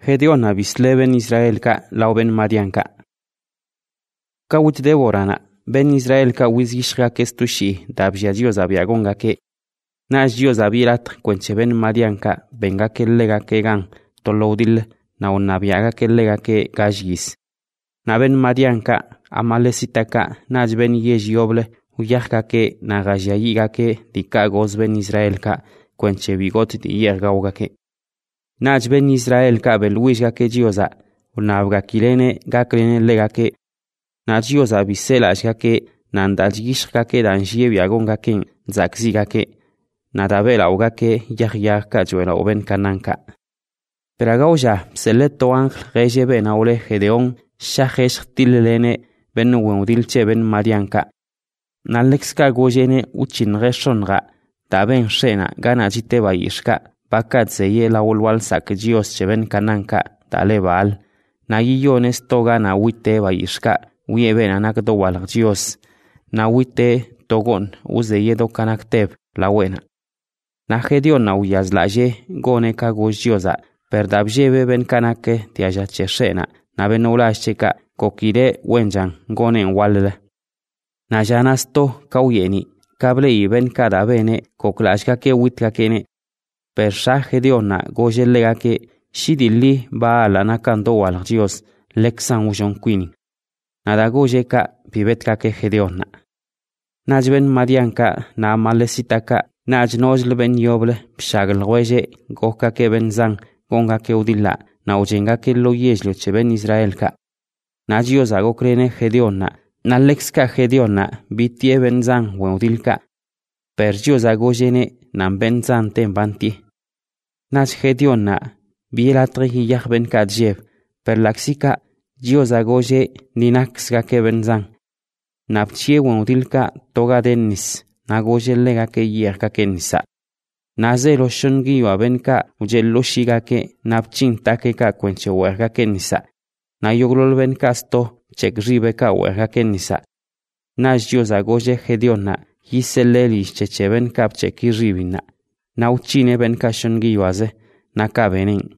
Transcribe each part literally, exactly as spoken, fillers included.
Gedeona bisle ben Israel ka lau ben Madian ka. Kawit Deborana, ben Israel ka wizgishga kestushi, dabja Dios abiagonga ke. Na Dios abirat kwenche ben Madian ka, benga ke lega ke gan, toloudil, na unabiaga ke lega ke gajgis. Na ben Madian ka, amalesita ka, na ben yejioble, uyahka ke, na gajayiga ke, dikagos ben Israel ka, kwenche bigot di yergauga ke. Naj ben Israel ka belwishga ke Diosa, unabga kilene gaklene lega ke. Na Diosa bisela ashga ke, nandajgishga ke danjie biagonga ken, zakziga ke. Nadabela uga ke yahya ka juela oben kananka. Peragauja, seleto ángel geje ben aule Gedeón, shahesh tilelene ben wenudilche ben Madianka. Nalexka gojene uchin reshonga, taben shena gana jite bayishka. Bakat zeye la ulwal sak Dios cheben kananka, tale baal. Na guillones toga na wite bayishka, wieben anakdo wal Dios. Na wite togon, uzeye do kanakteb, la buena. Na Gedeón na uyazlaje, gone ka gojioza, perdabjebe ben kanake, tiajache shena, na ben ulasheka, kokire wenjan, gone walle. Na janasto kauyeni, kable iben kada bene, koklashka ke witka kene. Persha Gedeona goje lega ke shidili ba la nakando wal Dios leksan ujon quini. Nada goje ka pibetka ke Gedeona. Najben Madianka na malesitaka naj nojle ben yoble pshagl goje goka ke ben zang gonga ke udilla na ujenga ke lo yejlo che ben Israelka. Na Dios ago krene Gedeona na lekska Gedeona bitie ben zang udilka. Per Dios ago jene nan ben zang tembanti. Naj Gedeona, bielatri yah ben kadjev, per laxika, Dios agoje ninaxga ke benzang. Napchie wenudilka toga dennis, nagoje lega ke yerka ke nisa. Nazelo shungi wa benka ujello shiga ke napchin take ka kwenche werga ke nisa. Na yoglol benka sto chek ribe ka werga ke nisa. Naj Dios agoje Gedeona, yiseleli cheche benka cheki ribina. Na uchine ben kashongi yuaze, na kabenen.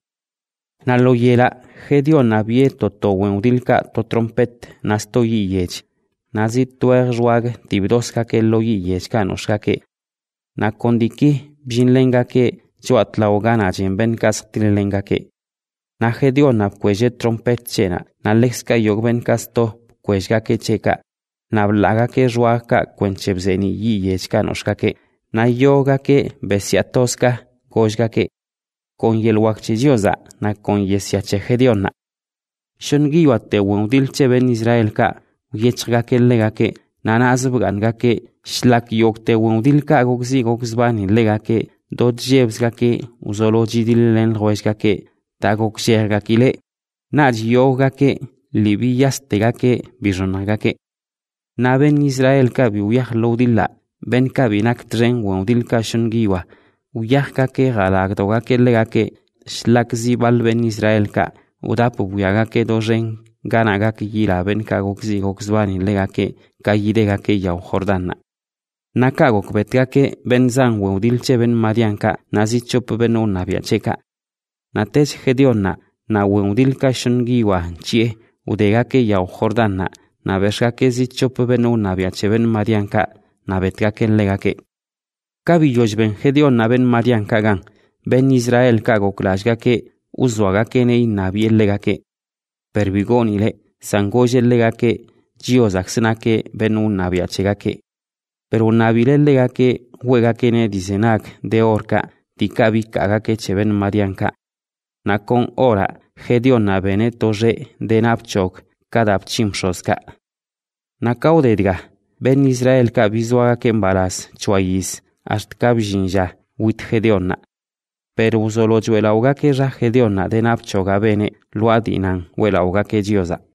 Na lo yela, Gedeona bieto to wenudilka to trompet, na sto yiyech. Na zit tuer juag, tibdoska ke lo yiyech kanoshka ke. Na kondiki, bjinlenga ke, joatla ogana jen ben kastillenga ke. Na Gedeona kweje trompet chena, na lexka yog ben kasto, kwejga ke cheka. Na blaga ke juaka kwenchebzeni yiyech kanoshka ke. Na yoga ke besiatoska kojga ke. Con yelwakche Diosa na con yesiache Gedeona. Shongi wate wenudilche ben Israel ka uyechga ke lega ke na nazbganga ke shlak yokte wenudilka gogzi gogzbani lega ke dodjebsga ke uzoloji dilen roesga ke tagogjerga kile na yoga ke libiyastega ke bijonaga ke. Na ben Israel ka bi uyah lodilla. Ben kabinak tren wenudilka shongiwa, uyahka ke galagdoga ke lega ke, shlak zibal ben Israel ka, udapu buyaga ke dojen, ganaga ke yila ben kagok zigok zvani lega ke, kayidega ke yau Jordana. Nakagok betka ke ben zan wenudilche ben Madianka, nazichop ben unabiacheka. Natech Gedeona, na wenudilka shongiwa chie, udega ke yau Jordana, na beshka ke zichop ben unabiache ben Madianka, na betka ken lega ke. Kabillosh ben Gedeona ben Madianka gan, ben Israel kago klashga ke, uzwaga ke ne inabi lega ke. Perbigonile, sangoje lega ke, Diosaxna ke ben unabia chega ke. Pero unabile lega ke, huega ke ne dizenak de orca, tikabi kaga ke che ben Madianka. Na con ora, Gedeona bene toje de napchok, kadap chimshoska. Na kaudedga, ben Israel ka bizwaga ke mbalas, chuayis, ast kabjinja, wit Gedeona. Pero uzolo juela uga ke ra Gedeona de napchoga bene, luadinan, wela uga ke Diosa.